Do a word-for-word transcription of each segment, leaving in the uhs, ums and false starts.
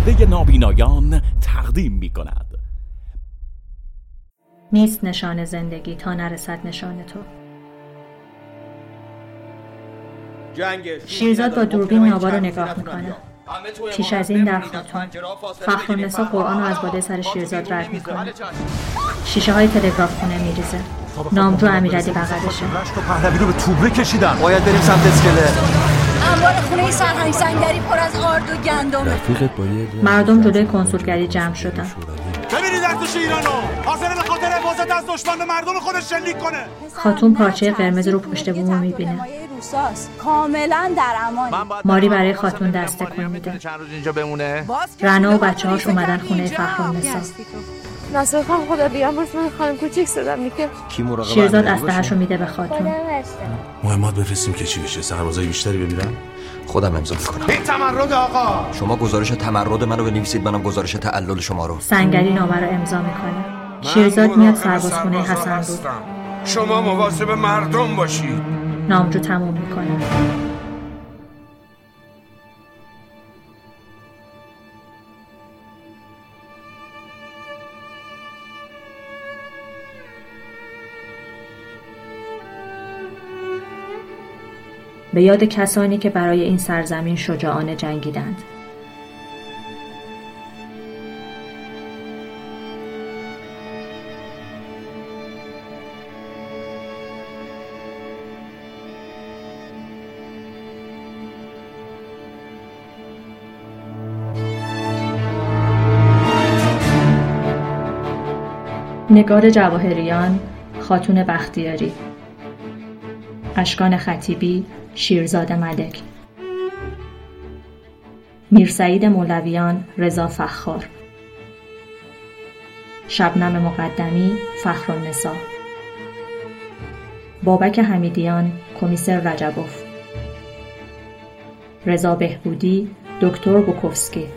پرده نابینایان تقدیم می کند. نیست نشان زندگی تا نرسد نشان تو. شیرزاد با دوربین ناوا رو نگاه میکنه. پیش از این در خاتون فخرالنسا قرآن رو از بالای سر شیرزاد رد میکنه. شیشه های تلگراف خونه میریزه. نامجو امیرعلی بغلشه. رشت و پهلوی رو به توبره کشیدن. باید بریم سمت اسکله. انبار خونه سرهنگ سنگری پر از آرد و گندمه. مردم جلوی کنسولگری جمع شدن. ببینید ارتش ایرانو حاضر به خاطر حفاظت از دشمن به مردم خودش شلیک کنه. خاتون پارچه قرمز رو پشت بوم میبینه. کاملا در امان. ماری برای خاتون دست تکون میده. چند روز اینجا بمونه. رنا و بچه‌هاش اومدن خونه فخرالنسا. ناصر خان خدا بیامرز من خانم کوچیک صدا میگه. شیرزاد اسلحه‌ش رو میده به خاتون. مهمات بفرستیم که چی بشه؟ سربازای بیشتری بمیرن؟ خودم امضا میکنم. این تمرد آقا. شما گزارش تمرد منو بنویسید، منم گزارش تعلل شما رو. سنگری نامه رو امضا میکنه. شیرزاد میاد سربازخونه حسن بود. شما مواظب مردم باشید. نامجو تموم میکنه. به یاد کسانی که برای این سرزمین شجاعانه جنگیدند. نگار جواهریان، خاتون بختیاری. اشکان خطیبی، شیرزاد ملک. میرسعید مولویان، رضا فخار. شبنم مقدمی، فخرالنسا. بابک حمیدیان، کمیسر رجبوف. رضا بهبودی، دکتر بوکوفسکی.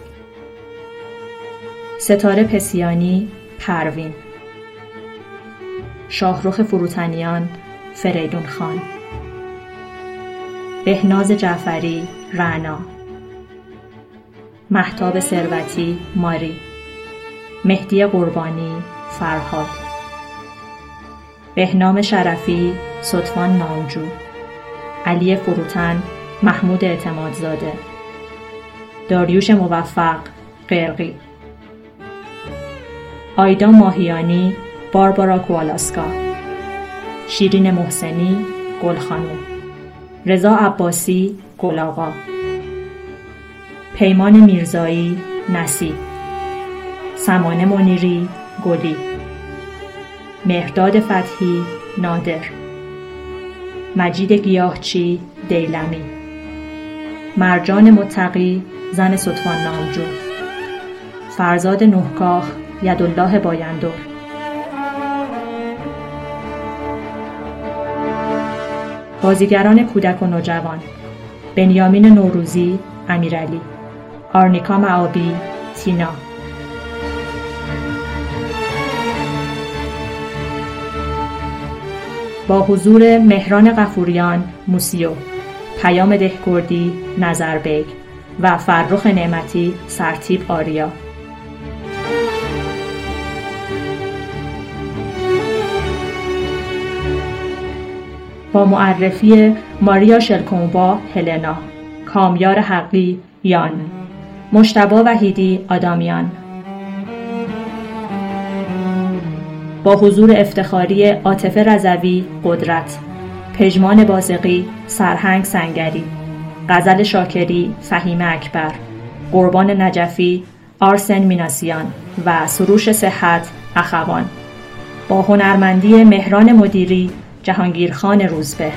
ستاره پسیانی، پروین. شاهرخ فروتنیان، فریدون خان. بهناز جعفری، رعنا. مهتاب ثروتی، ماری. مهدی قربانی، فرهاد. بهنام شرفی، صدفان نامجو. علی فروتن، محمود اعتمادزاده. داریوش موفق، قرقی. آیدا ماهیانی، باربارا کوالاسکا. شیرین محسنی، گلخانوم. رضا عباسی، گل‌آقا. پیمان میرزایی، نصیب. سمانه منیری، گلی. مهرداد فتحی، نادر. مجید گیاهچی، دیلمی. مرجان متقی، زن صدفان نامجو. فرزاد نوحکاخ، یدالله بایندور. بازیگران کودک و نوجوان: بنیامین نوروزی، امیرعلی. آرنیکا معابی، تینا. با حضور مهران غفوریان، موسیو. پیام دهکردی، نظربیگ و فرخ نعمتی، سرتیپ آریا. با معرفی ماریا شلکومبا، هلنا. کامیار حقی، یان. مجتبی وحیدی، آدامیان. با حضور افتخاری عاطفه رضوی، قدرت. پژمان بازقی، سرهنگ سنگری. غزل شاکری، فهیم اکبر. قربان نجفی، آرسن میناسیان و سروش صحت، اخوان. با هنرمندی مهران مدیری، جهانگیرخان روزبه.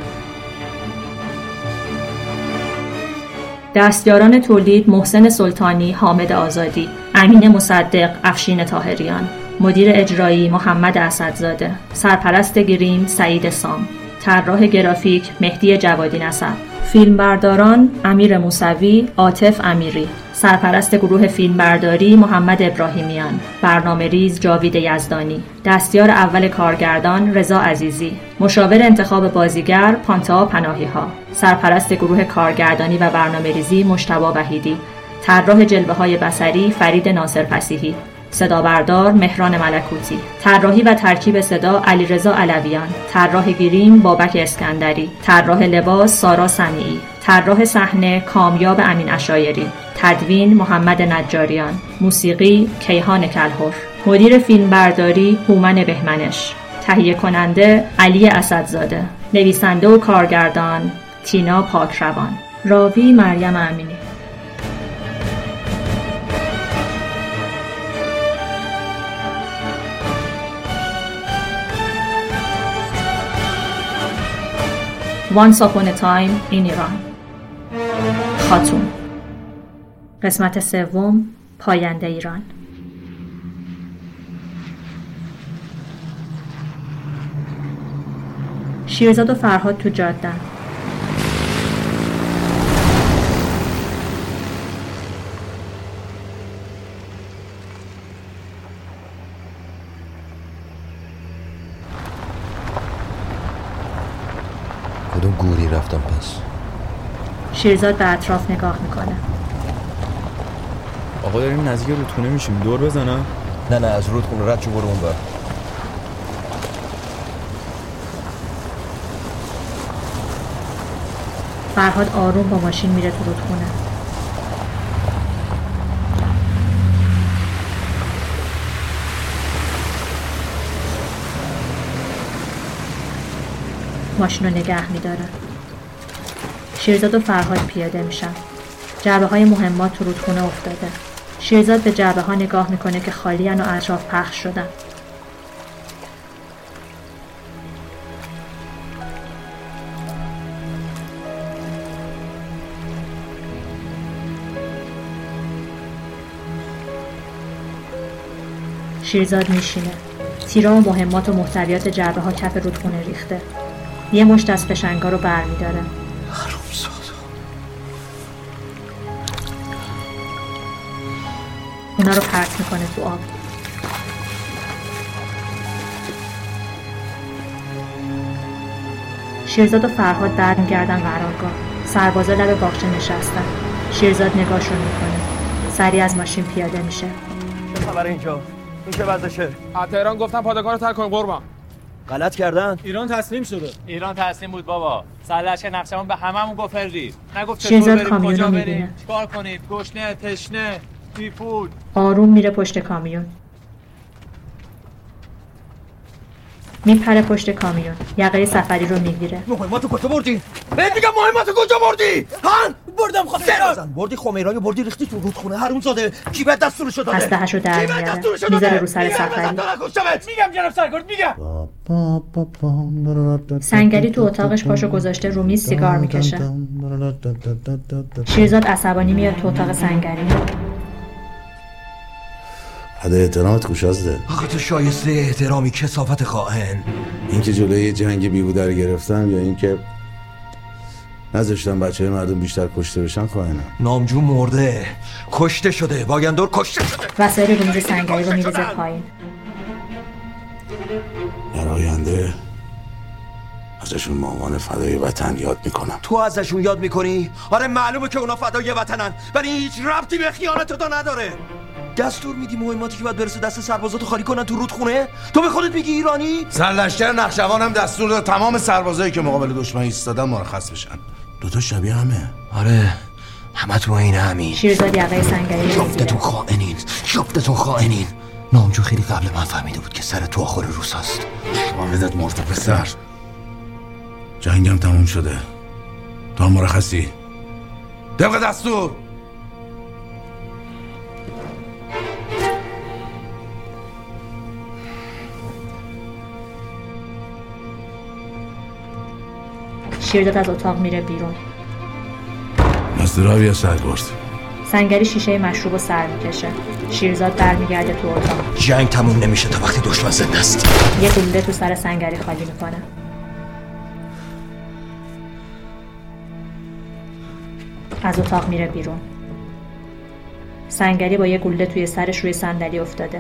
دستیاران تولید: محسن سلطانی، حامد آزادی. امین مصدق، افشین طاهریان. مدیر اجرایی: محمد اسدزاده. سرپرست گریم: سعید سام. طراح گرافیک: مهدی جوادی نسب. فیلمبرداران: امیر موسوی، عاطف امیری. سرپرست گروه فیلمبرداری: محمد ابراهیمیان. برنامه‌ریز: جاوید یزدانی. دستیار اول کارگردان: رضا عزیزی. مشاور انتخاب بازیگر: پانتا پناهی‌ها. سرپرست گروه کارگردانی و برنامه‌ریزی: مجتبی وحیدی. طراح جلوه‌های بصری فرید ناصرپسیحی، صدا بردار مهران ملکوتی، طراحی و ترکیب صدا علیرضا علویان، طراح گریم بابک اسکندری، طراح لباس سارا سمیعی، طراح صحنه کامیاب امین عشایری، تدوین محمد نجاریان، موسیقی کیهان کلهر، مدیر فیلمبرداری هومن بهمنش، تهیه کننده علی اسدزاده، نویسنده و کارگردان تینا پاکروان، راوی مریم امینی. Once upon a time in Iran. خاتون. قسمت سوم، پاینده ایران. شیرزاد و فرهاد تو جاده. کدوم گوری رفتم پس؟ شیرزاد به اطراف نگاه میکنه. آقا داریم نزدیک رودخونه میشیم، دور بزنم؟ نه نه از رودخونه رد شو برو اون بر. فرهاد آروم با ماشین میره تو رودخونه. ماشین رو نگه میداره. شیرزاد و فرهاد پیاده میشن. جعبه های مهمات تو رودخونه افتاده. شیرزاد به جعبه ها نگاه میکنه که خالی ان و اطراف پخش شدن. شیرزاد میشینه. تیرا و مهمات و محتویات جعبه ها کف رودخونه ریخته. یه مشت از فشنگا رو برمیداره. حرومزاده. اونا رو پرت میکنه تو آب. شیرزاد و فرهاد برمیگردن قرارگاه. سربازا لب باغچه نشستن. شیرزاد نگاهشون میکنه. سریع از ماشین پیاده میشه. چه خبر اینجا؟ این چه وضعشه؟ از تهران گفتن پادگان رو ترک کن قربان. غلط کردن؟ ایران تسلیم شده. ایران تسلیم بود بابا. سرلشکر نقشمون به هممون گفت فردی. نگفت چطور بریم کجا بریم چیکار کنیم گشنه تشنه بیپول. آروم میره پشت کامیون. میپره پشت کامیون. یقه سفری رو میگیره. مهماتو کجا بردی؟ بهت میگم مهماتو کجا بردی؟ هان بردم خمیران. بردی خمیران یا بردی ریختی تو رودخونه حرومزاده؟ کی به دستورشو داده؟ اسلحه‌شو در میاره. میذاره رو سر سفری. میگم جناب سرگرد میگم. سنگری تو اتاقش پاشو گذاشته رو میز سیگار میکشه. شیرزاد عصبانی میاد تو اتاق سنگری. حد احترامت کوشازده. آخه تو شایسته احترامی کثافت خائن. این که جلوی جنگ بیهوده رو گرفتم یا این که نذاشتم بچه مردم بیشتر کشته بشن خائنم. نامجو مرده، کشته شده، باگندور کشته شده. وسایل رو میز سنگری رو میریزه پایین. در آینده ازشون مامان فدای وطن یاد میکنم. تو ازشون یاد میکنی؟ آره معلومه که اونا فدای وطنن ولی هیچ ربطی به خیانت تو نداره. دستور میدی مهماتی که باید برسه دست سربازاتو خالی کنن تو رودخونه؟ تو به خودت میگی ایرانی؟ سرلشکر نقشوان هم دستور داد تمام سربازایی که مقابل دشمن ایستادن مرخص بشن. دوتا شبیه همه. آره همه تو این همین. شیرزاد یقه سنگری جفتتون خائنین، جفتتون خائنین. نامجو خیلی قبل من فهمیده بود که سر تو آخر روز هست. واقعیت مرد پسر. جنگم تموم شده. تا مرخصی. طبق دستور. شیرزاد از اتاق میره بیرون. مستراوی یا سرگرد. سنگری شیشه مشروب و سر میکشه. شیرزاد برمیگرده تو اتاق. جنگ تموم نمیشه تا وقتی دشمن زنده است. یه گلوله تو سر سنگری خالی میکنه. از اتاق میره بیرون. سنگری با یه گلوله توی سرش روی صندلی افتاده.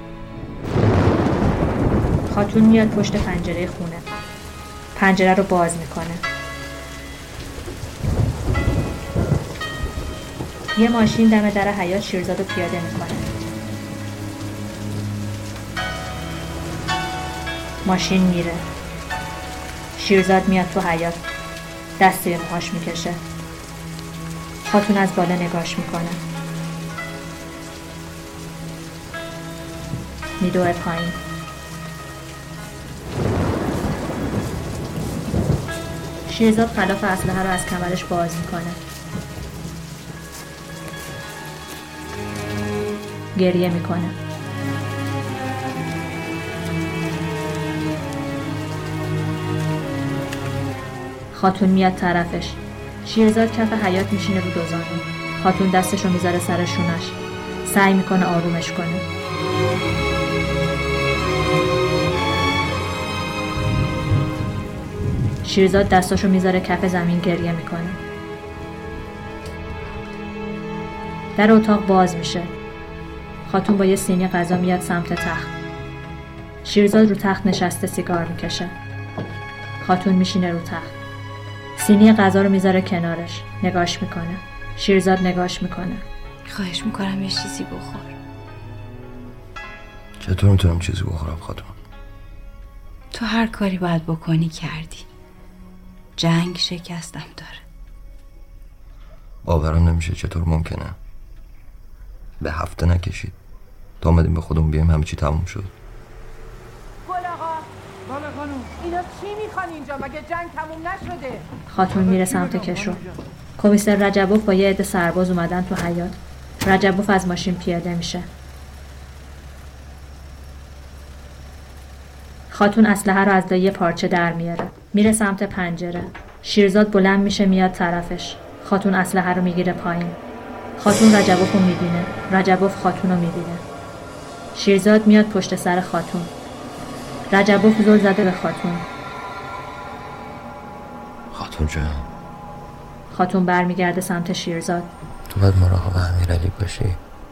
خاتون میاد پشت پنجره خونه. پنجره رو باز میکنه. یه ماشین دم در حیاط شیرزاد رو پیاده میکنه. ماشین میره. شیرزاد میاد تو حیاط. دست به موهاش میکشه. خاتون از بالا نگاش میکنه. میدوه پایین. شیرزاد خلاف اسلحه رو از کمرش باز میکنه. گریه میکنه. خاتون میاد طرفش. شیرزاد کف حیاط میشینه رو دوزانو. خاتون دستشو میذاره سر شونش. سعی میکنه آرومش کنه. شیرزاد دستاشو میذاره کف زمین، گریه میکنه. در اتاق باز میشه. خاتون با یه سینی غذا میاد سمت تخت. شیرزاد رو تخت نشسته سیگار میکشه. خاتون میشینه رو تخت. سینی غذا رو میذاره کنارش. نگاش میکنه. شیرزاد نگاش میکنه. خواهش میکنم یه چیزی بخور. چطور میتونم چیزی بخورم خاتون؟ تو هر کاری باید بکنی کردی. جنگ شکستم داره. باورم نمیشه چطور ممکنه؟ به هفته نکشید تا آمدیم به خودمون بیایم همه چی تموم شد. گل آقا، بابا خانم، اینا چی میخوان اینجا؟ مگه جنگ تموم نشده؟ خاتون میره سمت کشو. کمیسر رجبوف با یه عده سرباز اومدن تو حیاط. رجبوف از ماشین پیاده میشه. خاتون اسلحه رو از لای پارچه در میاره. میره سمت پنجره. شیرزاد بلند میشه میاد طرفش. خاتون اسلحه رو میگیره پایین. خاتون رجبوف رو میبینه. رجبوف خاتون رو میبینه. شیرزاد میاد پشت سر خاتون. رجبوف زل زده به خاتون. خاتون جان. خاتون برمیگرده سمت شیرزاد. تو باید مراقب امیرعلی باشی.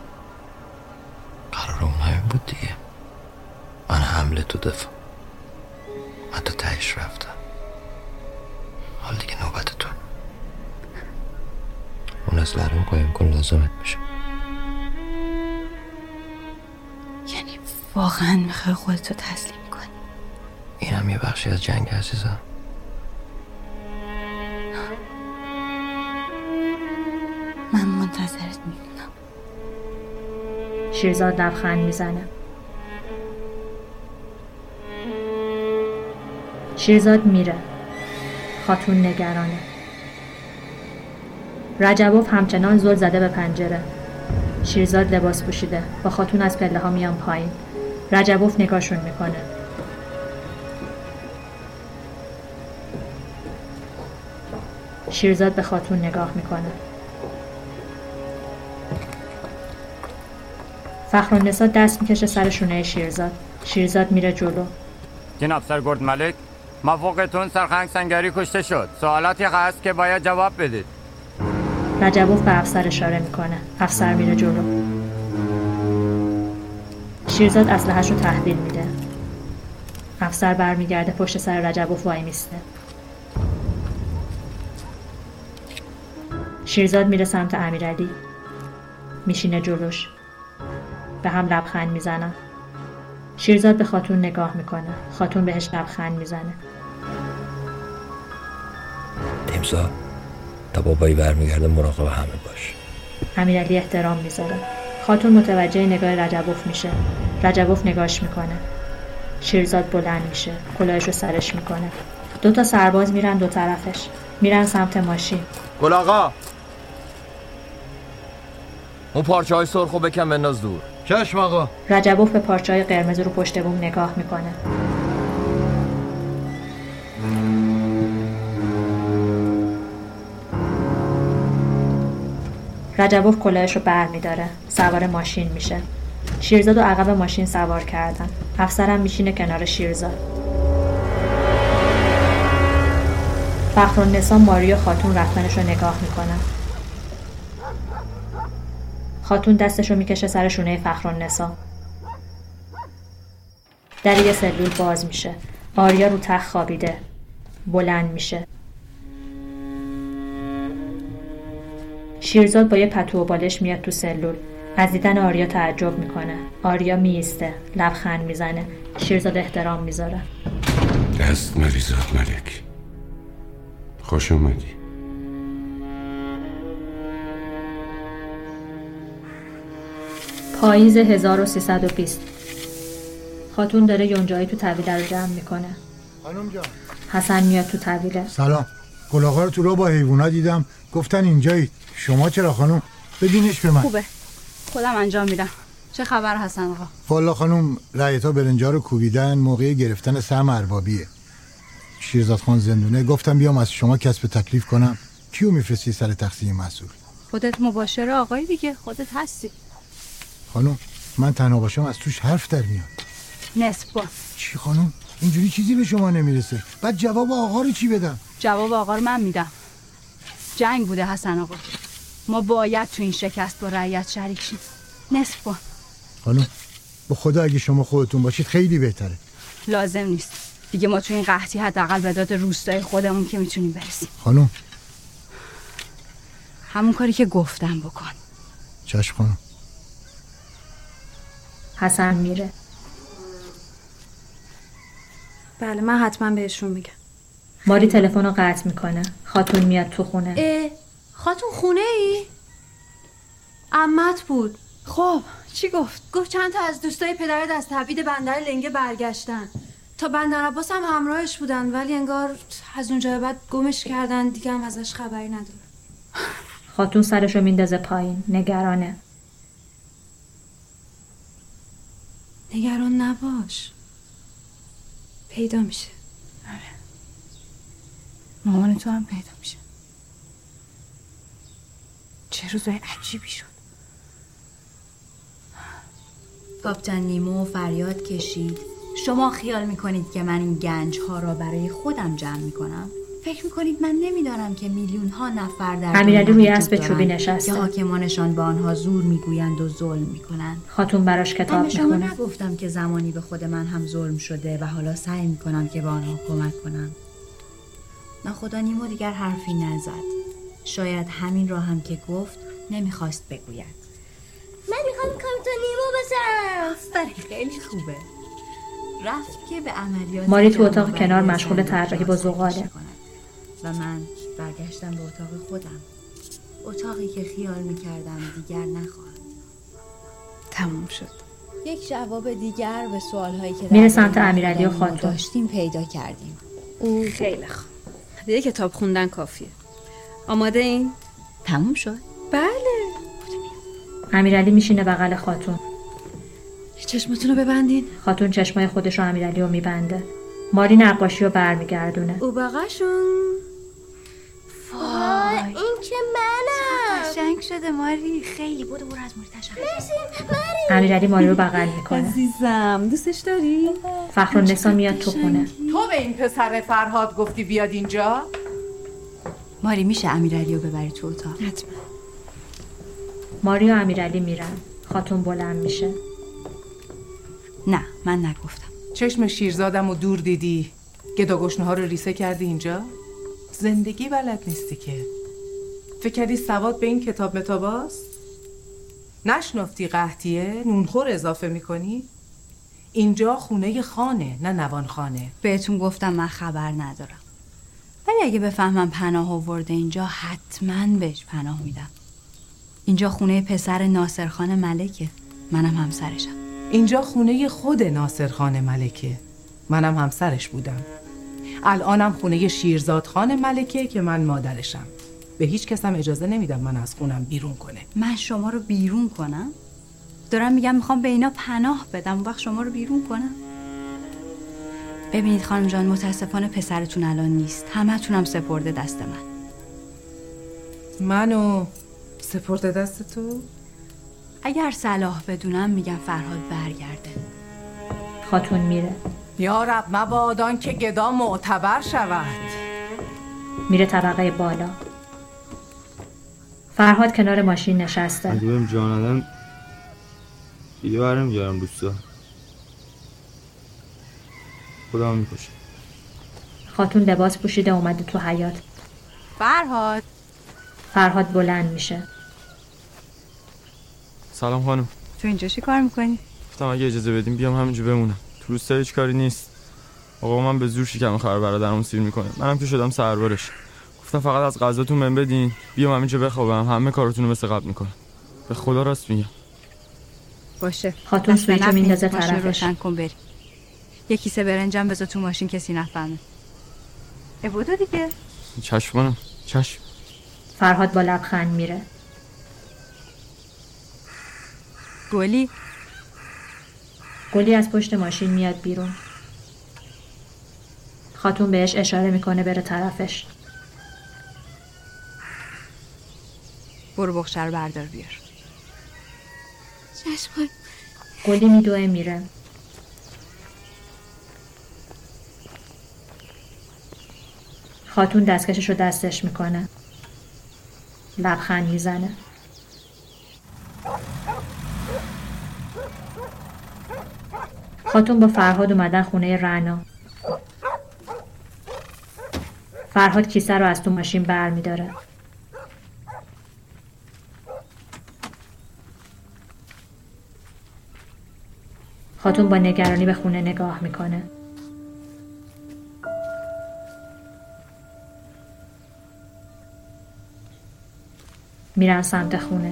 قرار اون همین بود دیگه. من حمله تو دفاع. من تا تهش رفتم. حال دیگه نوبت تو. اون از لرم قایم کن لازمت میشه. یعنی واقعا میخوای خودتو تسلیم کنی؟ اینم یه بخشی از جنگ عزیزم. من منتظرت میمونم. شیرزاد لبخند میزنه. شیرزاد میره. خاتون نگرانه. رجبوف همچنان زل زده به پنجره. شیرزاد لباس پوشیده. با خاتون از پله ها میان پایین. رجبوف نگاهشون میکنه. شیرزاد به خاتون نگاه میکنه. فخرالنسا دست میکشه سر شونه شیرزاد. شیرزاد میره جلو. جناب سرگرد ملک، موافقتون سرخنگ سنگری کشته شد. سوالاتی هست که باید جواب بدید. رجبوف به افسر اشاره میکنه. افسر میره جلو. شیرزاد اسلحه‌شو تحویل میده. افسر برمیگرده پشت سر رجبوف وای میسته. شیرزاد میره سمت امیرعلی. میشینه جلوش. به هم لبخند میزنن. شیرزاد به خاتون نگاه میکنه. خاتون بهش لبخند میزنه. تیمسا تا بابایی برمیگرده مراقب همه باش. امیرعلی احترام میذاره. خاتون متوجه نگاه رجبوف میشه. رجبوف نگاش میکنه. شیرزاد بلند میشه. کلاهشو سرش میکنه. دو تا سرباز میرن دو طرفش. میرن سمت ماشین. گل آقا، اون پارچه های سرخو بکن بنداز دور. چشم آقا. رجبوف به پارچه های قرمز رو پشت بوم نگاه میکنه. رجبوف کلاهش رو بر میداره. سوار ماشین میشه. شیرزاد و عقب ماشین سوار کردن. افسرم میشینه کنار شیرزاد. فخرالنسا ماری و خاتون رفتنش رو نگاه میکنن. خاتون دستش رو میکشه سر شونه فخرالنسا. در یه سلول باز میشه. آریا رو تخت خوابیده. بلند میشه. شیرزاد با یه پتو و بالش میاد تو سلول. از دیدن آریا تعجب میکنه. آریا میسته، لبخند میزنه. شیرزاد احترام میذاره. دست مریزاد ملک، خوش اومدی. پاییز هزار و سیصد و بیست. خاتون داره یونجایی تو طویله رو جمع میکنه. خانم جان. حسن میاد تو طویله. سلام. گلاغا رو تو رو با حیوونا دیدم، گفتن اینجایی. شما چرا خانم؟ بدینش به من. خوبه، خودم انجام میدم. چه خبر حسن آقا؟ والا خانم، رعیتا برنجا رو کوبیدن، موقع گرفتن سهم اربابیه. شیرزاد خان زندونه، گفتم بیام از شما کسب تکلیف کنم. کیو میفرستی سر تقسیم مسئول؟ خودت مباشر آقایی دیگه، خودت هستی. خانم، من تنها باشم از توش حرف در میاد. نصف با. چی خانم؟ اینجوری چیزی به شما نمیرسه. بعد جواب آقا رو چی بدم؟ جواب آقا رو من میدم. جنگ بوده حسن آقا. ما باید تو این شکست با رعیت شریک شیم. نصف با. خانم، به خدا اگه شما خودتون باشید خیلی بهتره. لازم نیست. دیگه ما تو این قحطی حداقل به داد روستای خودمون که میتونیم برسیم. خانم، همون کاری که گفتم بکن. چشم خانم. حسن میره. بله، من حتما بهشون میگم. ماری تلفن رو قطع میکنه. خاتون میاد تو خونه. اه، خاتون خونه ای؟ عمت بود. خب چی گفت؟ گفت چند تا از دوستای پدرت از تبعید بندر لنگه برگشتن. تا بندر عباس هم همراهش بودن، ولی انگار از اونجا بعد گمش کردن، دیگه هم ازش خبری نداره. خاتون سرشو میندازه پایین، نگرانه. نگران نباش، پیدا میشه. آره، مامان تو هم پیدا میشه. چه روزای عجیبی شد. کاپیتان نیمو فریاد کشید. شما خیال میکنید که من این گنج ها را برای خودم جمع میکنم؟ فکر میکنید من نمیدانم که میلیون ها نفر در امیرعلی روی اسب چوبی نشسته که حاکمانشان به آنها زور میگویند و ظلم میکنند. خاتون براش کتاب میخونه. میخونه. من شما نگفتم که زمانی به خود من هم ظلم شده و حالا سعی میکنم که به آنها کمک کنم. ناخدا نیمو دیگر حرفی نزد. شاید همین را هم که گفت نمیخواست بگوید. من میخوام کاپیتان نیمو بزنم. آفرین، خیلی خوبه. رفت که به عملیات ماری تو اتاق کنار مشغول طراحی با زغاله و من برگشتم به اتاق خودم. اتاقی که خیال میکردم دیگر نخواهد. تموم شد. یک جواب دیگر به سوالهایی که میره سمت امیرعلی و خاتون داشتیم پیدا کردیم. او خیلی خوب. دیگه کتاب خوندن کافیه. آماده این؟ تموم شد؟ بله. امیرعلی میشینه بغل خاتون. چشمتون رو ببندین. خاتون چشمای خودش رو امیرعلی رو میبنده. ماری نقاشی رو برمیگردونه. او بقاشون. وای، این که منم. قشنگ شده ماری. خیلی بودو برو از ماری تشکر. مرسی ماری. امیرعلی ماری رو بغل میکنه. عزیزم، دوستش داری؟ فخرالنسا میاد تو خونه. تو به این پسر فرهاد گفتی بیاد اینجا؟ ماری میشه امیرعلی رو ببری تو اتاق؟ حتما. ماری و امیرعلی میرن. خاتون بلند میشه. نه، من نگفتم. چشم شیرزادم رو دور دیدی، گداگشنه ها رو ریسه کردی اینجا؟ زندگی بلد نیستی که. فکر کردی سواد به این کتاب متاباست؟ نشنفتی قحطیه؟ نونخور اضافه میکنی؟ اینجا خونه خانه، نه نوان خانه. بهتون گفتم من خبر ندارم، ولی اگه بفهمم پناه آورده اینجا حتما بهش پناه میدم. اینجا خونه پسر ناصرخان ملکه، منم همسرشم. اینجا خونه خود ناصرخان ملکه، منم همسرش بودم. الانم خونه شیرزاد خان ملکه که من مادرشم. به هیچ کسم اجازه نمیدم من از خونم بیرون کنه. من شما رو بیرون کنم؟ دارم میگم میخوام به اینا پناه بدم، اون وقت شما رو بیرون کنم؟ ببینید خانم جان، متاسفانه پسرتون الان نیست. همه تونم سپرده دست من. منو سپرده دست تو؟ اگر صلاح بدونم میگم فرهاد برگرده. خاتون میره. یا رب مبادان که گدا معتبر شود. میره طبقه بالا. فرهاد کنار ماشین نشسته. اگه بهم جا ندن دیگه برم گرم دوستا. خدا هم میکشه. خاتون لباس پوشیده اومده تو حیاط. فرهاد. فرهاد بلند میشه. سلام خانم. تو اینجا چی کار میکنی؟ گفتم اگه اجازه بدیم بیام همینجا بمونم. تو روستا هیچ کاری نیست. آقا من به زور شکم خر برادرمون سیر میکنه. منم که شدم سربارش. گفتم فقط از غذاتون من بدین بیام همینجا بخوابم، همه کاراتون رو مثل قبل میکنم. به خدا راست میگم. باشه. خاتون سویچو میندازه طرفش. روشن کن بری. یه کیسه برنجم بذار تو ماشین کسی نفهمه. ای بودو دیگه. چشم خانم. چشم. فرهاد با لبخند میره. گلی گلی از پشت ماشین میاد بیرون. خاتون بهش اشاره میکنه بره طرفش. برو بخشه رو بردار بیار. چشم. گلی میدوه میره. خاتون دستکشش رو دستش میکنه. لبخند میزنه. خاتون با فرهاد اومدن خونه رعنا. فرهاد کیسه رو از تو ماشین بر میداره. خاتون با نگرانی به خونه نگاه میکنه. میرن سمت خونه.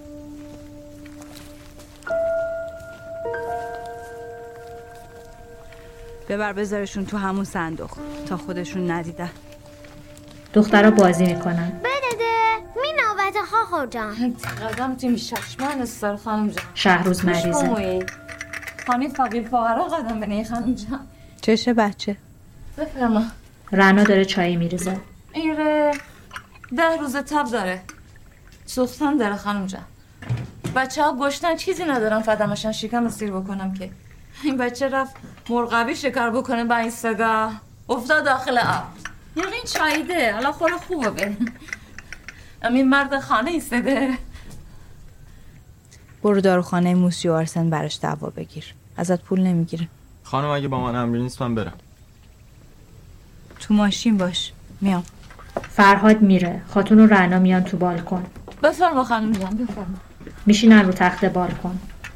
ببر بذارشون تو همون صندوق تا خودشون ندیدن. دخترها بازی میکنن. بده می نوبت خاخو جان. قدم تیم ششمن استر خانم جان. شهروز مریضه. خانی فقیر فقرا قدم بنی خانم جان. چشه بچه؟ بفرما. رعنا داره چای میریزه. ایره ده روز تب داره. سوختن داره خانم جان. بچه ها گشتن چیزی ندارن فدامشن شکم سیر بکنم که. این بچه رفت مرغابی شکار بکنه با این سگا افتاد داخل آب. یقین چایده حالا خوره خوبه به امین مرد خانه ایستده. برو داروخانه موسی و آرسن براش دوا بگیر. ازت پول نمیگیره. خانم اگه با من امری نیست من برم. تو ماشین باش. میام. فرهاد میره. خاتون و رعنا میان تو بالکن. بفرما خانم جان بفرما. میشینن رو تخت بالکن.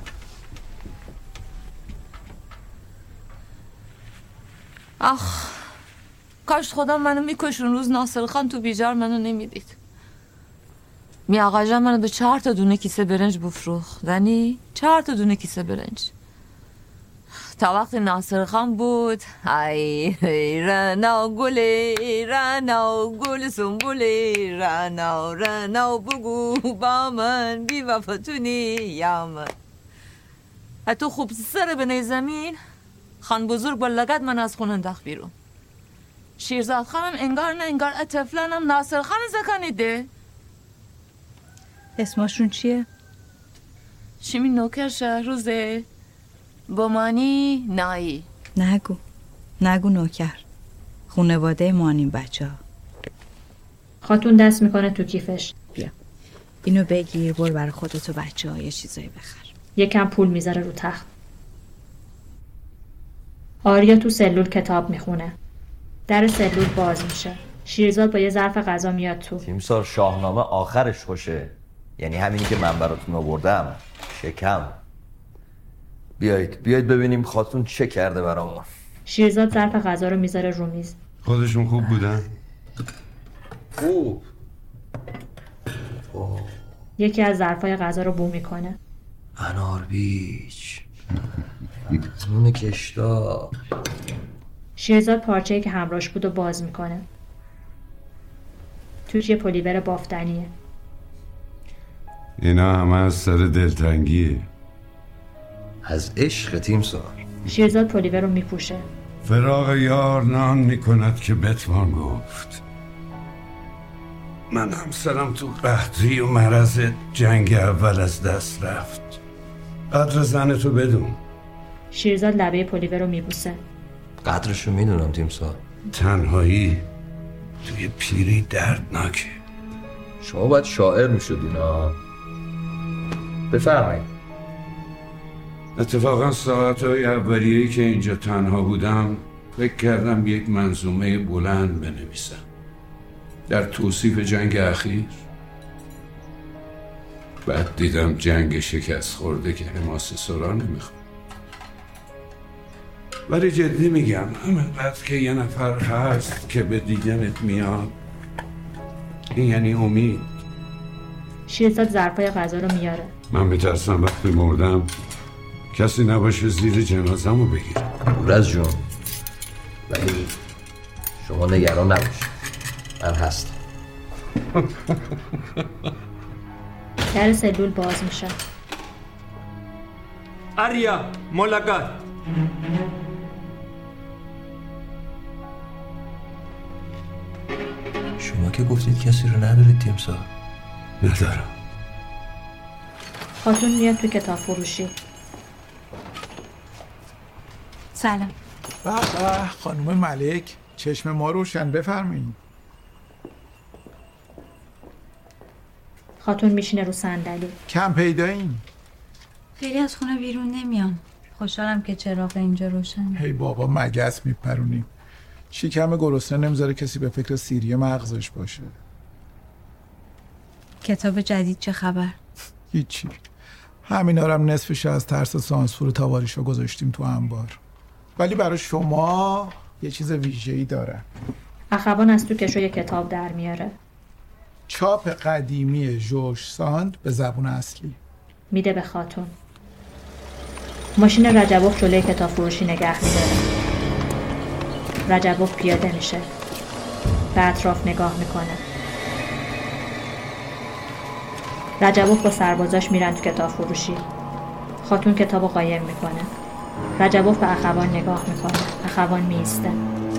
آخ کاش خدا منو میکش اون روز ناصر خان تو بیجار منو نمیدید. می آقا جان منو به چهار تا دونه کیسه برنج بفروخت. دنی چهار تا دونه کیسه برنج تا وقتی ناصر خان بود. ای رنا گلی رنا گل سنبولی رنا رنا بگو با من بی وفاتونی یا من. حتی خوب سر بنی زمین خان بزرگ با لگت من از خون انداخت بیرون. شیرزاد خانم انگار نه انگار اطفلانم ناصر خان زکانیده. اسمشون چیه؟ شیمی نوکر شهروزه بامانی نایی. نگو نگو نوکر. خونواده مانیم بچه ها. خاتون دست میکنه تو کیفش. بیا اینو بگیر برو برای خودت و بچه ها یه چیزایی بخر. یکم پول میذاره رو تخت. آریا تو سلول کتاب میخونه. در سلول باز میشه. شیرزاد با یه ظرف غذا میاد تو. تیمسار شاهنامه آخرش خوشه. یعنی همینی که من براتون آوردم. شکم. بیایید بیایید ببینیم خاتون چه کرده برامون. شیرزاد ظرف غذا رو میذاره رو میز. خودشون خوب بودن؟ خوب. اوه. یکی از ظرفای غذا رو بو میکنه. انار بیچ. نون کشتا. شیرزاد پارچه‌ای که همراهش بود و باز میکنه. توش یه پلیور بافتنیه. اینا همه از سر دلتنگیه. از عشق تیمسار. شیرزاد پلیور رو میپوشه. فراق یار نان میکند که بتوان گفت. من همسرم تو قحطی و مرض جنگ اول از دست رفت. قدر زن تو بدون. شیرزاد لبه پلیور رو میبوسه. قدرشو میدونم تیمسار. تنهایی توی پیری دردناکه. شما باید شاعر میشدین ها. بفرمایید. اتفاقا ساعتهای اولیه‌ای که اینجا تنها بودم فکر کردم یک منظومه بلند بنویسم در توصیف جنگ اخیر. بعد دیدم جنگ شکست خورده که حماسه سرا نمیخواد. ولی جدی میگم همینقدر که یه نفر هست که به دیدنت میاد این یعنی امید. شیرزاد ظرفای غذا رو میاره. من میترسم وقتی مردم کسی نباشه زیر جنازه‌مو بگیره. رز جون، ولی شما نگران نباشید، من هستم. در سلول باز میشه. آریا ملاقات. شما که گفتید کسی رو ندارید تیمسار. ندارم. خاتون میاد تو کتاب فروشی. سلام. به به خانم ملک، چشم ما روشن، بفرمایید. خاتون میشینه رو صندلی. کم پیداییم. خیلی از خونه بیرون نمیام. خوشحالم که چراغ اینجا روشنه. هی بابا مگس میپرونیم. شکم گرسنه نمیذاره کسی به فکر سیری مغزش باشه. کتاب جدید چه خبر؟ هیچی. همینا رو هم نصفش از ترس سانسور تاواریشو گذاشتیم تو انبار. ولی برای شما یه چیز ویژه‌ای داره. اخوان از تو کشوی کتاب در میاره. چاپ قدیمی ژورژ ساند به زبون اصلی. میده به خاتون. ماشین رجبوف جلوی کتاب فروشی نگه میداره. رجبوف پیاده میشه. به اطراف نگاه میکنه. رجبوف با سربازاش میرن تو کتاب فروشی. خاتون کتابو قایم میکنه. رجبوف به اخوان نگاه میکنه. اخوان میسته.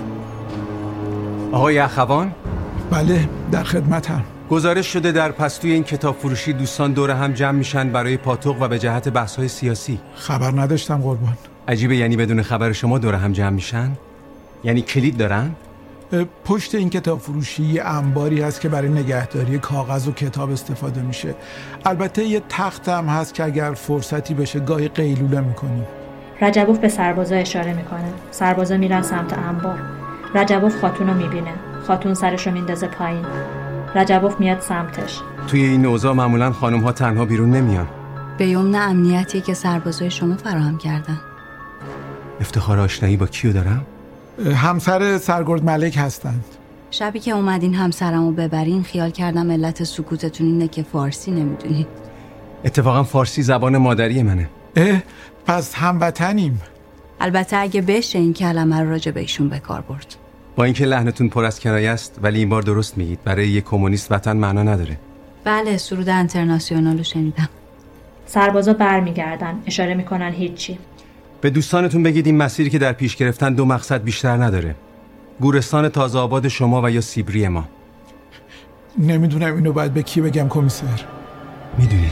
آقای اخوان؟ بله، در خدمتم. گزارش شده در پستوی این کتاب فروشی دوستان دور هم جمع میشن برای پاتوق و به جهت بحث‌های سیاسی. خبر نداشتم قربان. عجیبه، یعنی بدون خبر شما دور هم جمع میشن؟ یعنی کلید دارن؟ پشت این کتاب فروشی یه انباری هست که برای نگهداری کاغذ و کتاب استفاده میشه. البته یه تخت هم هست که اگر فرصتی بشه گاهی قیلوله میکنیم. رجبوف به سربازا اشاره میکنه. سربازا میرن سمت انبار. رجبوف خاتون رو میبینه. خاتون سرشو میندازه پایین. رجبوف میاد سمتش. توی این اوضاع معمولا خانم ها تنها بیرون نمیان. به یمن امنیتی که سربازای شما فراهم کردن. افتخار آشنایی با کیو دارم؟ همسر سرگرد ملک هستند. شبی که اومدین همسرمو ببرین خیال کردم علت سکوتتون اینه که فارسی نمیدونید. اتفاقا فارسی زبان مادری منه. اه پس هموطنیم. البته اگه بشه این کلمه رو راجع به ایشون به کار برد. با اینکه لحنتون پر از کنایه است ولی این بار درست میگید. برای یک کمونیست وطن معنا نداره. بله، سرود انترناسیونالو شنیدم. سربازا برمیگردن، اشاره میکنن هیچی. به دوستانتون بگید این مسیری که در پیش گرفتن دو مقصد بیشتر نداره. گورستان تازه آباد شما و یا سیبری ما. نمیدونم اینو باید به کی بگم کمیسر. میدونید.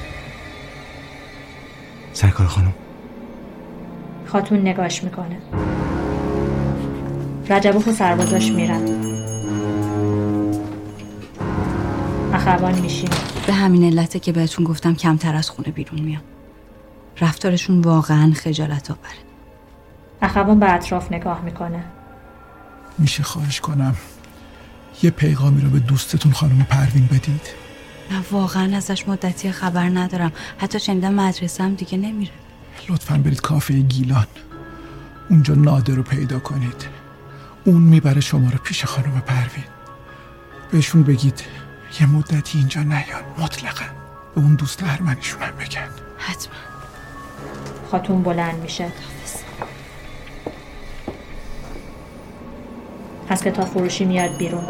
سرکار خانم. خاتون نگاش میکنه. رجبوف و سربازاش میرن. اخوان میشینه. به همین علته که بهتون گفتم کمتر از خونه بیرون میام. رفتارشون واقعا خجالت آوره. اخوان به اطراف نگاه میکنه. میشه خواهش کنم یه پیغامی رو به دوستتون خانم پروین بدید؟ من واقعا ازش مدتی خبر ندارم. حتی شنیدم مدرسه هم دیگه نمیره. لطفاً برید کافه گیلان. اونجا نادر رو پیدا کنید. اون میبره شما رو پیش خانم پروین. بهشون بگید یه مدتی اینجا نیان. مطلقاً به اون دوست ارمنیشون هم بگن. حتما. خاتون بلند میشه. از کتاب فروشی میاد بیرون.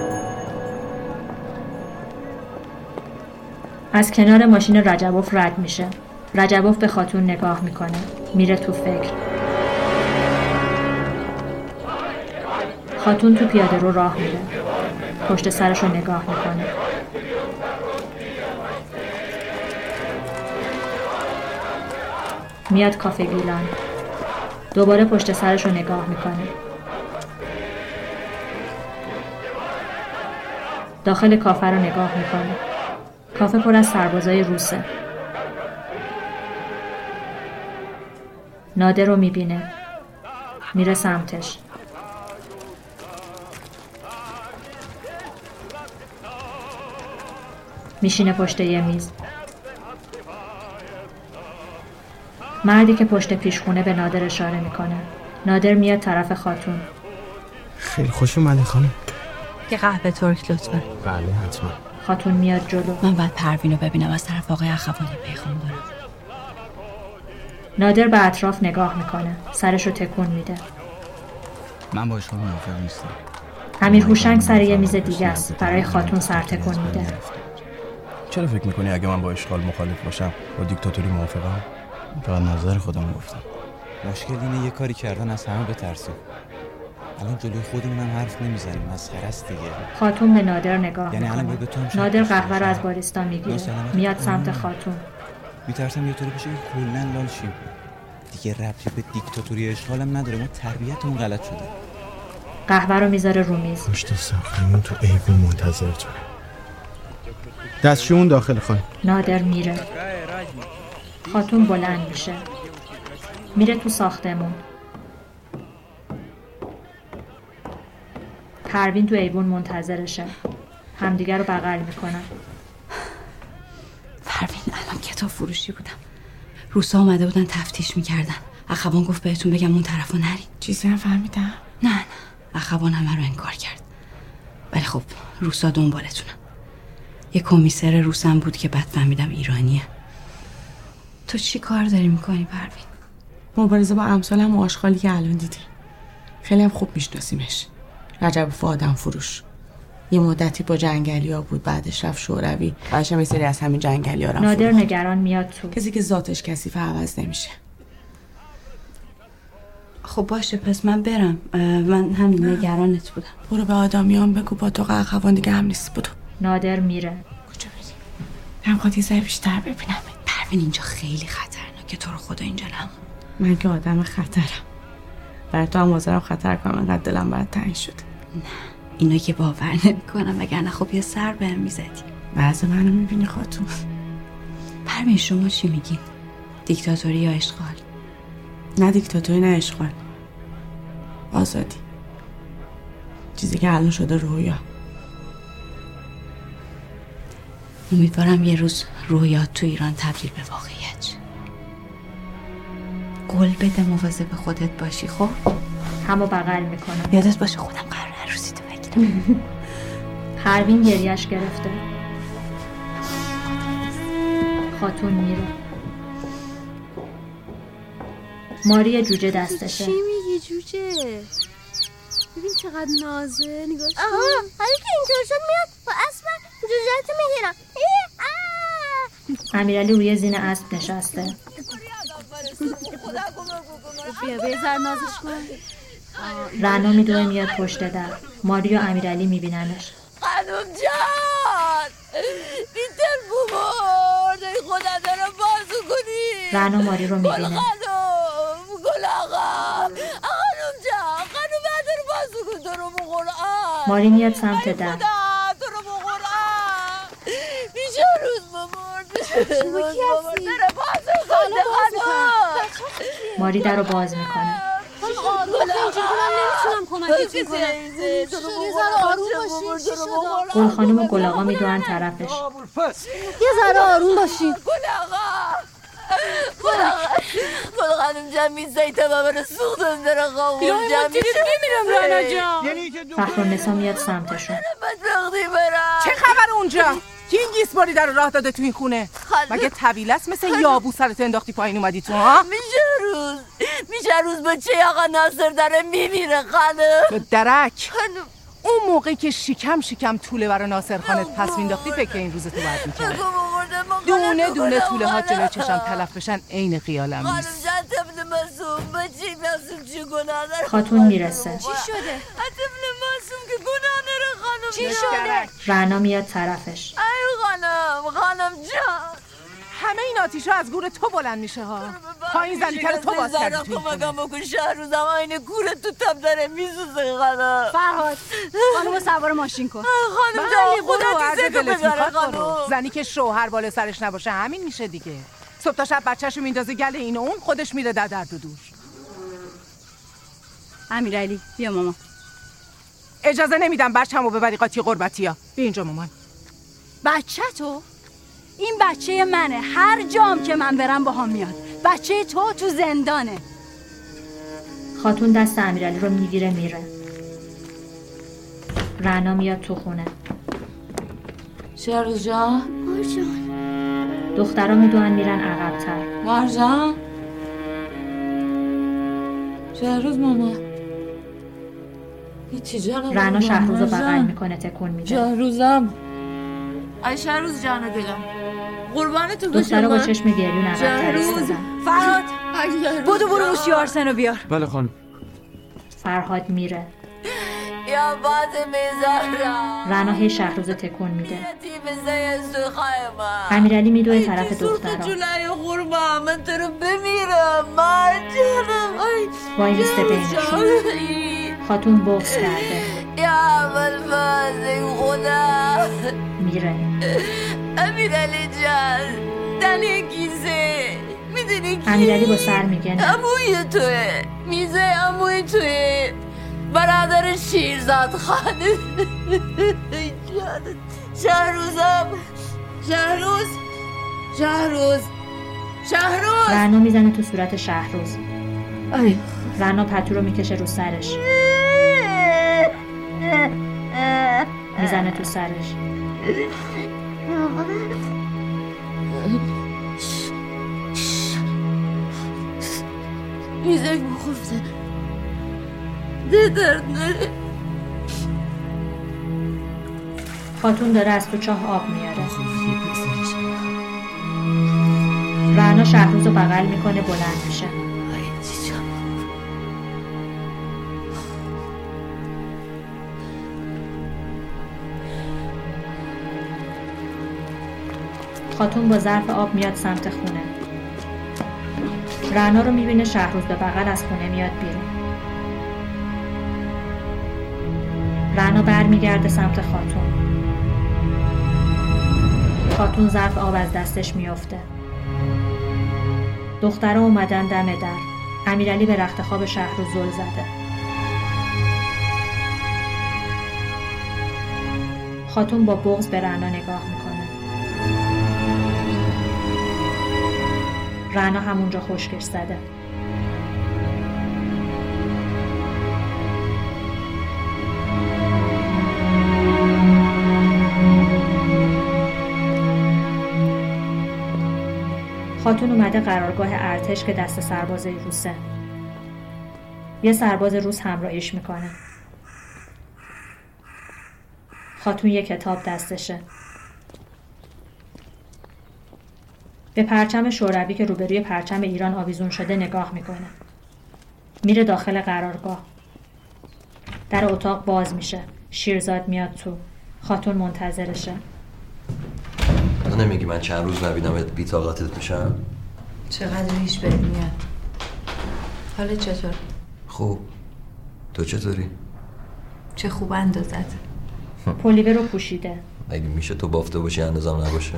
از کنار ماشین رجبوف رد میشه. رجبوف به خاتون نگاه میکنه. میره تو فکر. خاتون تو پیاده رو راه میره. پشت سرش رو نگاه میکنه. میاد کافه گیلان. دوباره پشت سرش رو نگاه میکنه. داخل کافه رو نگاه میکنه. کافه پر از سربازای روسه. نادر رو میبینه. میره سمتش. میشینه پشت یه میز. مردی که پشت پیشخونه به نادر اشاره میکنه. نادر میاد طرف خاتون. خیلی خوش اومدی خانم. یه قهوه ترک لطفا. بله حتما. خاتون میاد جلو. من باید پروین رو ببینم، از طرف آقای اخوانی پیغام دارم. نادر به اطراف نگاه میکنه. سرشو تکون میده. من با شما موافق نیستم. امیر هوشنگ سر یه میز دیگه است. برای خاتون سر تکون میده. چرا فکر میکنی اگه من با اشغال مخالف باشم با دیکتاتوری موافقم؟ فقط نظر خودم گفتم. مشکل اینه یه کاری کردن از همه بترسیم. الان جلوی خودمون هم حرف نمیزنیم، مسخره است دیگه. خاتون به نادر نگاه یعنی الان میکنه. به تو هم نادر قهوه رو از باریستا میگیره. میاد سمت خاتون. میترسم یه طوری بشه که کلا لال شیم. دیگه ربطی به دیکتاتوری اشغالم نداره، ما تربیتمون غلط شده. قهوه رو میذاره رو میز. پشت ساختمون تو ایوون منتظر تو. دستشویون داخل خانم. نادر میره. خاتون بلند میشه. میره تو ساختمون. پروین تو ایوون منتظرشه. همدیگر رو بغل میکنن. پروین الان کتاب فروشی بودم. روسا اومده بودن تفتیش میکردن. اخوان گفت بهتون بگم اون طرفو نرین. چیزی هم فهمیدم؟ نه نه. اخوان همه رو انکار کرد. ولی خب روسا دنبالتونن. یه کمیسر روسم بود که بعد فهمیدم ایرانیه. تو چی کار داری میکنی پروین؟ مبارزه با امثالم و آشغالی که الان دیدی. خیلی هم خوب میشناسیمش. رجب فادم فروش. یه مدتی با جنگلی ها بود، بعدش رفت شوروی. بعدش هم یه سری از همین جنگلی ها رفت. نادر نگران میاد تو. کسی که ذاتش کثیفه عوض نمیشه. خب باشه پس من برم. من همین نگرانت بودم. برو به آدمیان بگو با تو اخوان دیگه هم نیست. بدو. نادر میره. کجا بری؟ هم خواهد یه ذره بیشتر ببینم. پروین اینجا خیلی خطرناکه، تو رو خدا اینجا نمون. من که آدم خطرم. برای تو هم حاضرم خطر کنم، انقدر دلم برات تنگ شد. نه اینو که باور نمی‌کنم، وگرنه خب یه سر بهم میزدی. بعضی منو میبینی خاتون. پروین شما چی میگین؟ دیکتاتوری یا اشغال؟ نه دیکتاتوری نه اشغال. آزادی. چیزی که الان شده رویا. امیدوارم یه روز رویات تو ایران تبدیل به واقعیت شه. قول بده مواظب خودت باشی. خب همو بغل میکنم. یادت باشه خودم قرار عروسی تو بگیرم. پروین گریش گرفته. خاتون میره. ماری جوجه دستشه. چی میگی جوجه؟ ببین چقدر نازه. نگاش کن. آها حالا که اینطور شد میاد با اسب جوجه‌تو میگیرم. امیرعلی روی زین اسب نشسته. بیا بذار نازش کن. رعنا میدوه میاد پشت در. ماری و امیرعلی میبیننش. خانم جان بیتر بمرد. ای خدا داره بازو کنی. رعنا ماری رو میبینه. خانم گل آقا خانم جان خانم داره بازو کن. تو رو بقرآن ماری میاد سمت در. تو رو بقرآن میشه روز بمرد. میشه روز بمرد. داره بازو کنه خانم. ماری در رو باز میکنه. کمکتون کنم. یه ذره آروم باشین. چی شده؟ گل خانم و گل آقا میدوئن طرفش. یه ذره آروم باشین. گل آقا گل آقا گل خانم جان میزایی تا بابا سوختم در آقا گل جان میمیرم رانا جان. فخرالنسا میاد سمتشون. بدبختی برم. چه خبر اونجا؟ کی این گیسباری در راه داده تو این خونه؟ مگه طویل است مثل یابو سرت انداختی پایین اومدی تو ها؟ میشه روز میشه روز با چه آقا ناصر داره میمیره خانم. درک اون موقعی که شکم شکم طوله برای ناصر خانت پس مینداختی فکر این روز تو باید میکرد. دونه دونه طوله ها جلوی چشم تلف بشن عین خیالم نیست. خانم جان طفل معصوم بچه معصوم چی گناه داره؟ خاتون میرسه. چی شده؟ طفل معصوم که گناه داره خانم. چی شده؟ رعنا میاد طرفش. ای خانم خانم جان همه این آتیشا از گور تو بلند میشه ها. پایین زنیکر تو باز کردی توی کمکم بکن. شهر روزم آینه گوره تو تب داره میسوزه خانم. فرهاد خانم سوار ماشین کن. خانم جان خدا دیزه که بگره خانم. زنی که شوهر بالا سرش نباشه همین میشه دیگه. صبح تا شب بچه‌شو میندازه گل این و اون، خودش میره در درد و دور. امیرعلی بیا ماما. اجازه نمیدم بچه‌مو ببری قاطی قربتیا. بیا اینجا مامان. بچه تو؟ این بچه منه. هر جام که من برم باهام میاد. بچه تو تو زندانه. خاتون دست امیرعلی رو میگیره میره. رعنا میاد تو خونه. شهروز جان. مارجان. دخترها میدونن میرن عقب‌تر. مارجان. شهروز ماما. هیچی جانم. رعنا شهروز رو بغل میکنه تکون میده. شهروزم. ای شهروز جان دلم. قربانت تو بشم. دخترها با چشم گریون عقب‌تر ایستادن. فرهاد بودو برو موشیارسن رو بیار. بله خانم. فرهاد میره. یا فاطمه زهرا. رعنا هی شهروز تکون میده. تیمزه سخای من. امیرعلی میدوه طرف دخترها. جلوی قربان من تو رو بمیرم مارجانم. وای میسته بینشون. خاتون بغض کرده. یا اول فازه خدا. میره. امیرعلی جان دنی کیسه میدونی کی؟ امیرعلی با سر میگه نه. عموی توه. میزه عموی توه. برادر شیرزاد خانه. شهروزم. شهروز. شهروز. شهروز. رعنا میزنه تو صورت شهروز. ای رعنا پتو رو میکشه رو سرش. میزنه تو سرش. میزه بخوفته ده درد نره. خاتون داره از تو چاه آب میاره. رعنا شهروز رو بغل میکنه بلند میشه. خاتون با ظرف آب میاد سمت خونه. رعنا رو میبینه شهروز به بغل از خونه میاد بیرون. رعنا برمیگرده سمت خاتون. خاتون ظرف آب از دستش میافته. دخترها اومدن دم در. امیرعلی به رخت خواب شهروز زل زده. خاتون با بغض به رعنا نگاه میکنه. رعنا همونجا خشکش زده. خاتون اومده قرارگاه ارتش که دست سرباز روسه. یه سرباز روس همراهیش میکنه. خاتون یه کتاب دستشه. به پرچم شوروی که روبروی پرچم ایران آویزون شده نگاه میکنه. میره داخل قرارگاه. در اتاق باز میشه. شیرزاد میاد تو. خاتون منتظرشه. تو نمیگی من چند روز نبینمت بی طاقتت میشم؟ چقدر ریش بهت میاد. حالت چطور؟ خوب. تو چطوری؟ چه خوب اندازت. پلیوه رو پوشیده. اگه میشه تو بافته باشی اندازم نباشه.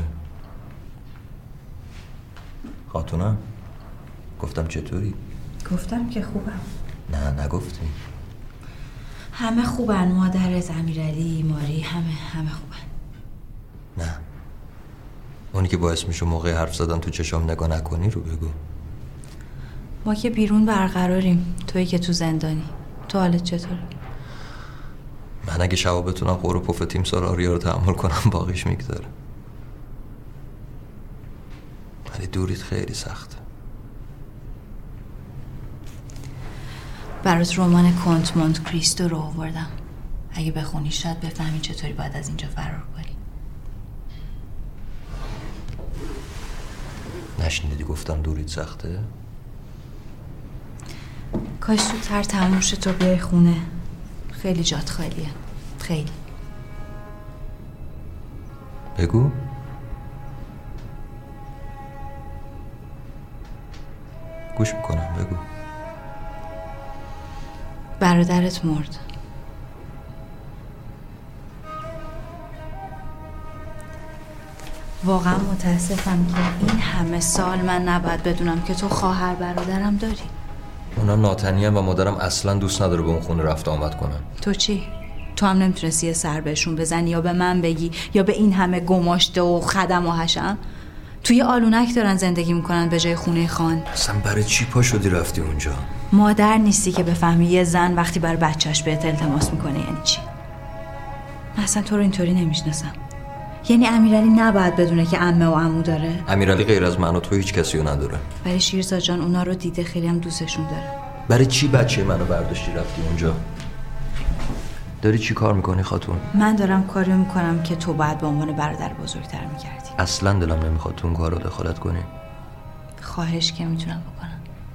خاتونم گفتم چطوری؟ گفتم که خوبم. نه نگفتی. همه خوبن. مادرت، امیرعلی، ماری، همه همه خوبن. نه اونی که باعث میشه موقع حرف زدن تو چشام نگاه نکنی رو بگو. ما که بیرون برقراریم. تویی که تو زندانی. تو حالت چطور؟ من اگه شبا بتونم قور و پف تیم سار آریا رو تحمل کنم باقیش میگذاره. ولی دوریت خیلی سخته. برات رمان کنت مونت کریستو رو آوردم. اگه بخونی شاید بفهمی چطوری باید از اینجا فرار کنی. نشنیدی گفتم دوریت سخته؟ کاش زودتر تموم شه تو بیای خونه. خیلی جات خالیه. خیلی. بگو. گوش میکنم بگو. برادرت مرد. واقعا متاسفم که این همه سال من نباید بدونم که تو خواهر برادرم داری. اونا ناتنی هم و مادرم اصلا دوست نداره به اون خونه رفت آمد کنن. تو چی؟ تو هم نمیتونستی یه سر بهشون بزنی یا به من بگی یا به این همه گماشته و خدم و حشم؟ توی آلونک دارن زندگی میکنن به جای خونه خان. اصلا برای چی پا شدی رفتی اونجا؟ مادر نیستی که بفهمی یه زن وقتی برای بچهش بهت التماس میکنه یعنی چی؟ من اصلا تو رو اینطوری نمیشناسم. یعنی امیرعلی نباید بدونه که عمه و عمو داره؟ امیرعلی غیر از من و تو هیچ کسی رو نداره. ولی شیرزاد جان اونا رو دیده، خیلی هم دوستشون داره. برای چی بچه منو برداشتی رفتی اونجا؟ داری چی کار میکنی خاتون؟ من دارم کاری میکنم که تو باید به عنوان برادر بزرگتر میکردی. اصلا دلم نمیخواد تو اون کار رو دخالت کنی. خواهش که میتونم بکنم.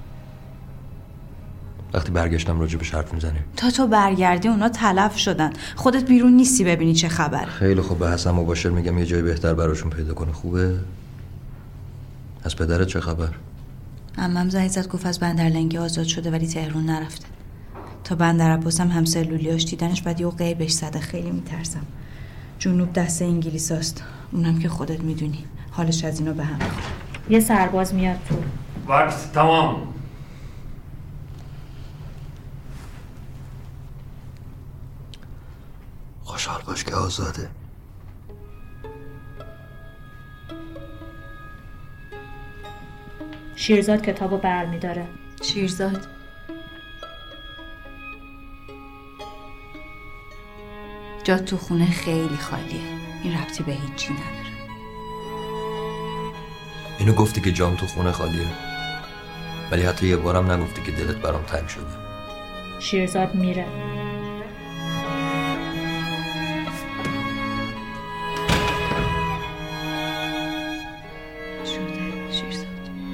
وقتی برگشتم راجبش حرف میزنیم. تا تو برگردی اونا تلف شدن. خودت بیرون نیستی ببینی چه خبر. خیلی خوب، به حسن مباشر میگم یه جای بهتر براشون پیدا کنه. خوبه؟ از پدرت چه خبر؟ عمم زنگ زد گفت از بندرلنگی آزاد شده ولی تهران نرفته. تا بندرعباس هم همسلولیاش دیدنش بعد یه غیبش زده. خیلی میترسم. جنوب دست انگلیساست، اونم که خودت میدونی حالش از اینا به هم میخوره. یه سرباز میاد تو. وقت تمام. خوشحال باش که آزاده. شیرزاد کتابو بر میداره. شیرزاد جا تو خونه خیلی خالیه. این ربطی به هیچی نداره. اینو گفتی که جام تو خونه خالیه، ولی حتی یه بارم نگفتی که دلت برام تنگ شده. شیرزاد میره. شده شیرزاد،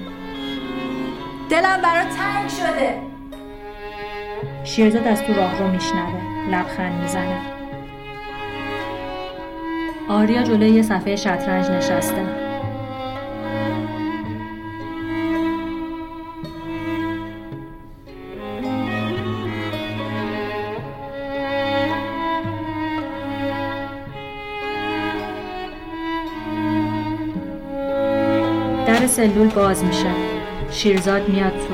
دلم برات تنگ شده. شیرزاد از تو راه رو میشنوه، لبخند میزنه. آریا جلوی یه صفحه شطرنج نشسته. در سلول باز میشه. شیرزاد میاد تو.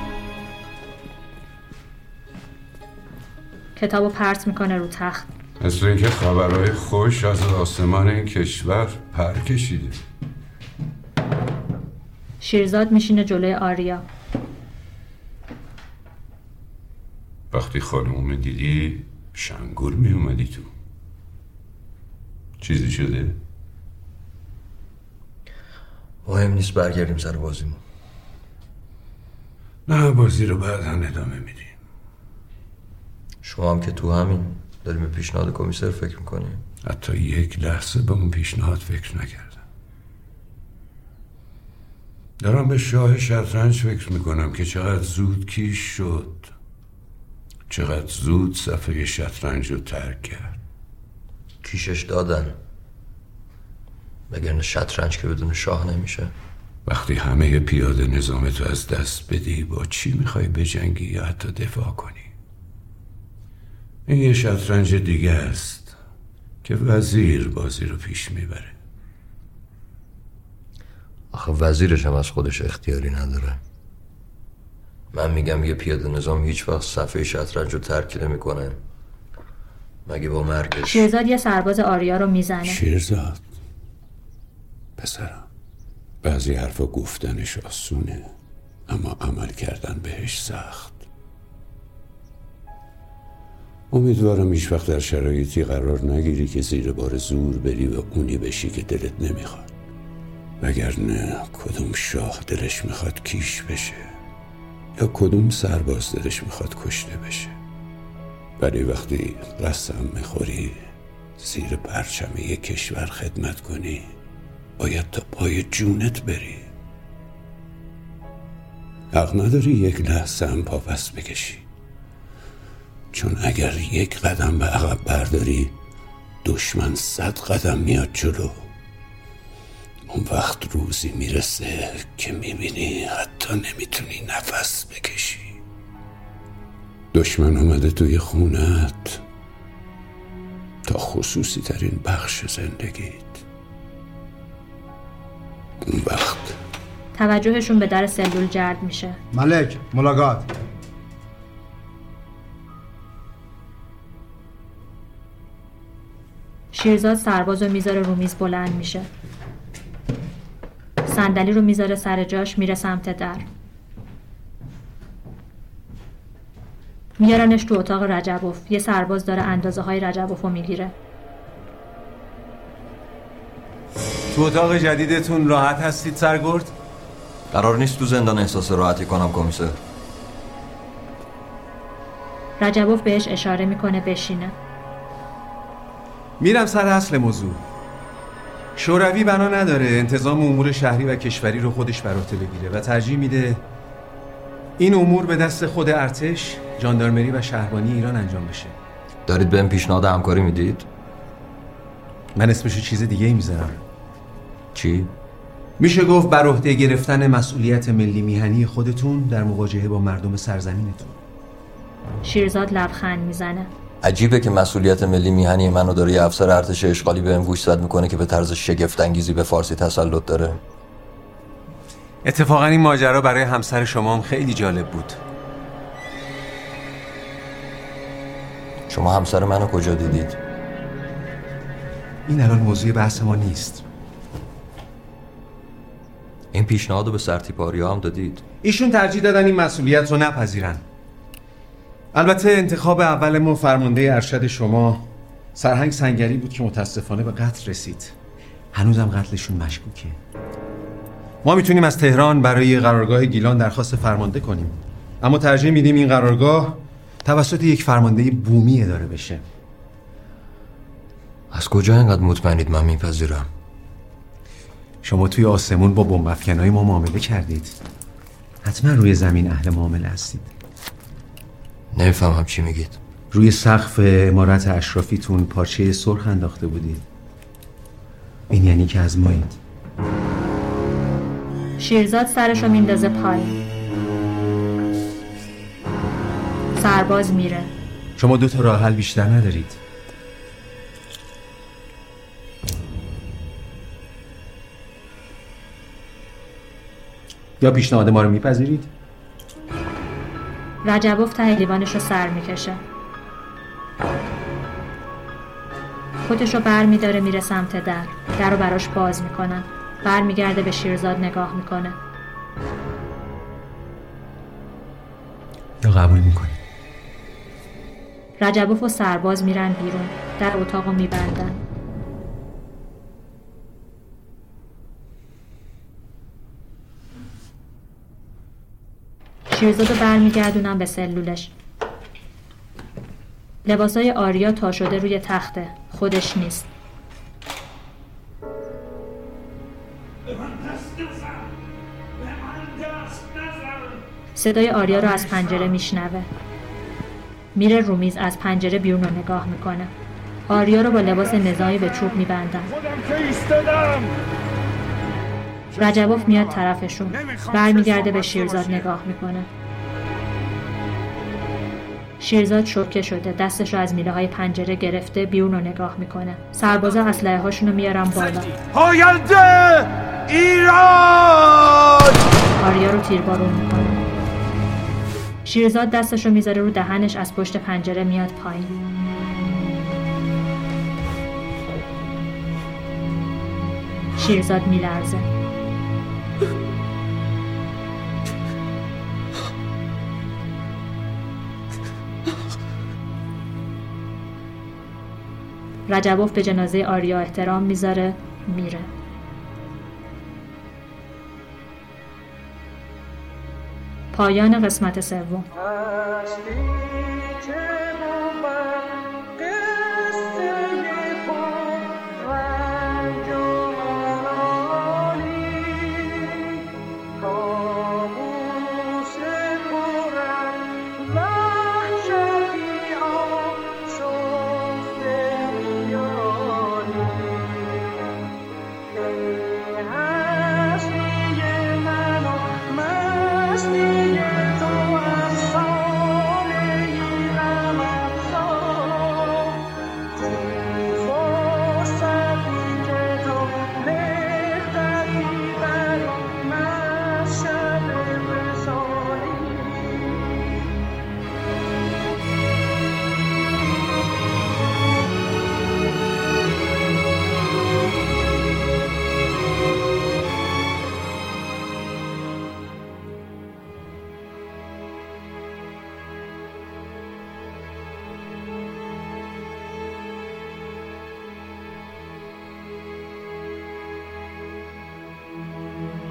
کتابو پرت میکنه رو تخت. مثل اینکه خبرهای خوش از آسمان این کشور پر کشیده. شیرزاد میشینه جلوی آریا. وقتی خانومو دیدی شنگول می اومدی تو. چیزی شده؟ مهم نیست، برگردیم سر بازیمون. نه، بازی رو بعدا ادامه میدیم. شما هم که تو همین داریم به پیشنهاد کمیسر فکر میکنیم. حتی یک لحظه به اون پیشنهاد فکر نکردم. دارم به شاه شطرنج فکر میکنم که چقدر زود کیش شد، چقدر زود صفحه شطرنج رو ترک کرد. کیشش دادن، وگرنه شطرنج که بدون شاه نمیشه. وقتی همه پیاده نظامتو از دست بدی با چی میخوای بجنگی یا حتی دفاع کنی؟ این یه شطرنج دیگه است که وزیر بازی رو پیش میبره. آخه وزیرش هم از خودش اختیاری نداره. من میگم یه پیاده نظام هیچ وقت صفحه شطرنج رو ترک نمیکنه مگه با مرگش. شیرزاد یه سرباز آریا رو میزنه. شیرزاد پسرم، بعضی حرفا گفتنش آسونه اما عمل کردن بهش سخت. امیدوارم هیچ وقت در شرایطی قرار نگیری که زیر بار زور بری و اونی بشی که دلت نمیخواد. وگرنه کدوم شاه دلش میخواد کیش بشه یا کدوم سرباز دلش میخواد کشته بشه. ولی وقتی قسم میخوری زیر پرچم یک کشور خدمت کنی باید تا پای جونت بری. حق نداری یک لحظه هم پا پس بکشی، چون اگر یک قدم به عقب برداری دشمن صد قدم میاد جلو. اون وقت روزی میرسه که میبینی حتی نمیتونی نفس بکشی. دشمن اومده توی خونت تا خصوصی ترین بخش زندگیت. اون وقت توجهشون به در سلول جلب میشه. ملک، ملاقات. شیرزاد سرباز رو میذاره رو میز، بلند میشه. صندلی رو میذاره سر جاش، میره سمت در. میارنش تو اتاق رجبوف. یه سرباز داره اندازه های رجبوف رو میگیره. تو اتاق جدیدتون راحت هستید سرگرد؟ قرار نیست تو زندان احساس راحتی کنم کمیسر. رجبوف بهش اشاره میکنه بشینه. میرم سر اصل موضوع. شوروی بنا نداره انتظام امور شهری و کشوری رو خودش بر عهده بگیره و ترجیح میده این امور به دست خود ارتش، ژاندارمری و شهربانی ایران انجام بشه. دارید بهم پیشنهاد همکاری میدید؟ من اسمشو چیز دیگه ای میذارم. چی؟ میشه گفت بر عهده گرفتن مسئولیت ملی میهنی خودتون در مواجهه با مردم سرزمینتون. شیرزاد لبخند میزنه. عجیبه که مسئولیت ملی میهنی منو داره یه افسر ارتش اشغالی بهم گوش زد میکنه که به طرز شگفت انگیزی به فارسی تسلط داره. اتفاقا این ماجرا برای همسر شما هم خیلی جالب بود. شما همسر منو کجا دیدید؟ این الان موضوع بحث ما نیست. این پیشنهادو به سرتیپاریا هم دادید؟ ایشون ترجیح دادن این مسئولیت رو نپذیرن. البته انتخاب اول ما فرمانده ارشد شما سرهنگ سنگری بود که متاسفانه به قتل رسید. هنوزم قتلشون مشکوکه. ما میتونیم از تهران برای قرارگاه گیلان درخواست فرمانده کنیم، اما ترجیح میدیم این قرارگاه توسط یک فرمانده بومی اداره بشه. از کجا اینقدر مطمئنید من میپذیرم؟ شما توی آسمون با بمب افکنای ما معامله کردید. حتما روی زمین اهل معامله هستید. نمیفهمم چی میگید. روی سقف عمارت اشرافیتون پارچه سرخ انداخته بودید. این یعنی که از مایید. شیرزاد سرشو میندازه پایین. سرباز میره. شما دو تا راه حل بیشتر ندارید. یا پیشنهاد ما رو میپذیرید؟ رجبوف ته لیوانش رو سر میکشه. خودش رو بر میداره میره سمت در. در رو براش باز میکنن. بر میگرده به شیرزاد نگاه میکنه. یا قبول میکنه؟ رجبوف و سرباز میرن بیرون. در اتاق رو میبندن. شیرزاد رو بر میگردونن به سلولش. لباسای آریا تا شده روی تخته. خودش نیست. صدای آریا رو از پنجره میشنوه. میره رو میز از پنجره بیرون رو نگاه میکنه. آریا رو با لباس نظامی به چوب میبندن. رجبوف میاد طرفشون. برمیگرده به شیرزاد نگاه میکنه. شیرزاد شوکه شده. دستش رو از میله های پنجره گرفته بیرون رو نگاه میکنه. سربازا اسلحه هاشون رو میارن بالا. پاینده ایران! آریا رو تیربارون میکنه. شیرزاد دستش رو میذاره رو دهنش. از پشت پنجره میاد پایین. شیرزاد میلرزه. رجبوف به جنازه آریا احترام میذاره. میره. پایان قسمت سوم.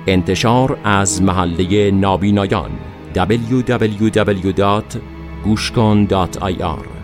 انتشار از محله نابینایان دبلیو دبلیو دبلیو دات گوشکن دات آی آر